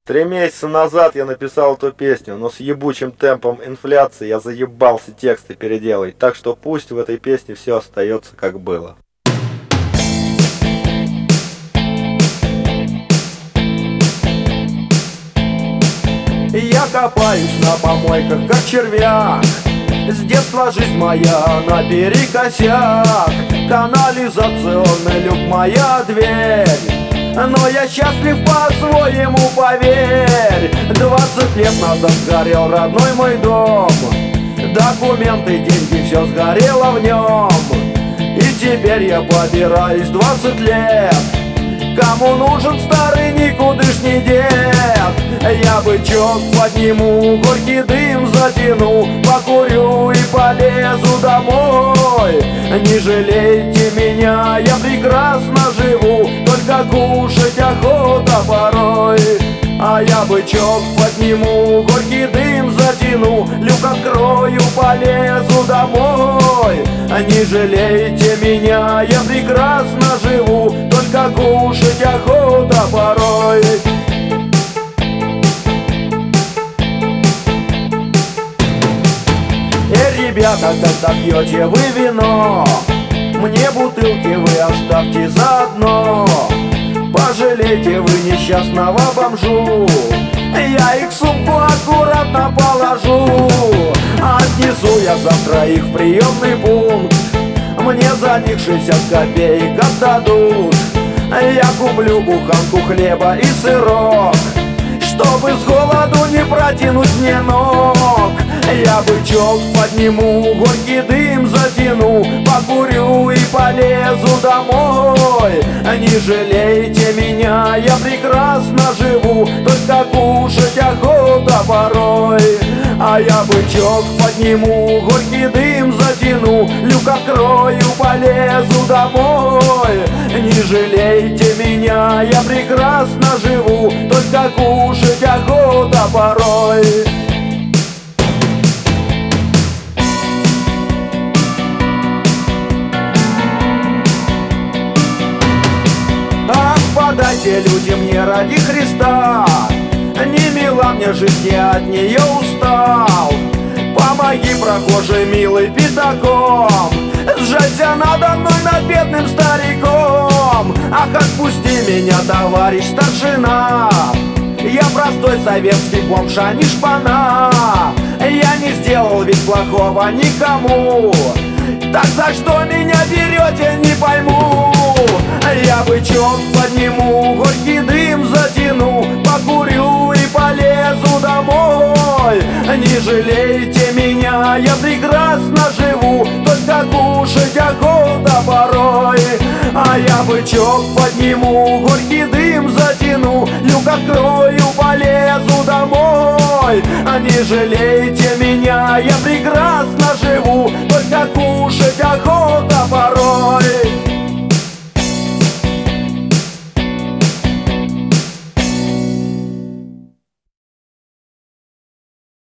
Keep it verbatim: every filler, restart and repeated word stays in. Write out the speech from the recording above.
Три месяца назад я написал эту песню, но с ебучим темпом инфляции я заебался тексты переделать, так что пусть в этой песне все остается как было. Я копаюсь на помойках, как червяк. С детства жизнь моя наперекосяк. Канализационный люк моя дверь. Но я счастлив по-своему, поверь. Двадцать лет назад сгорел родной мой дом. Документы, деньги, все сгорело в нем. И теперь я побираюсь двадцать лет. Кому нужен старый никудышний дед? Я бычок подниму, горький дым затяну, покурю и полезу домой. Не жалейте меня, я прекрасно живу, только кушать охота порой. А я бычок подниму, горький дым затяну, люк открою, полезу домой. Не жалейте меня, я прекрасно живу, только кушать охота порой. Эй, ребята, когда пьете вы вино, мне бутылки вы оставьте заодно. Пожалейте вы несчастного бомжу, я их в сумку аккуратно положу. Отнесу я завтра их в приемный пункт, мне за них шестьдесят копеек отдадут. Я куплю буханку хлеба и сырок, чтобы с голоду не протянуть мне ног. Я бычок подниму, горький дым затяну, покурю и полезу домой. Не жалейте меня, я прекрасно живу, только кушать охота порой. А я бычок подниму, горький дым затяну, люк открою, полезу домой. Не жалейте меня, я прекрасно живу, только кушать охота порой. Ах, подайте люди мне ради Христа, не мила мне жизнь, я от нее устал. Помоги, прохожий милый, пятаком, сжалься надо мной, над бедным стариком. Ах, отпусти меня, товарищ старшина, я простой советский бомж, а не шпана. Я не сделал ведь плохого никому, так за что меня берете, не пойму. Я бычок подниму, горький дым затяну, покурю и полезу домой. Не жалейте меня, я прекрасно живу, только кушать охота порой. А я бычок подниму, горький дым затяну, люк открою, полезу домой. Не жалейте меня, я прекрасно живу, только кушать охота.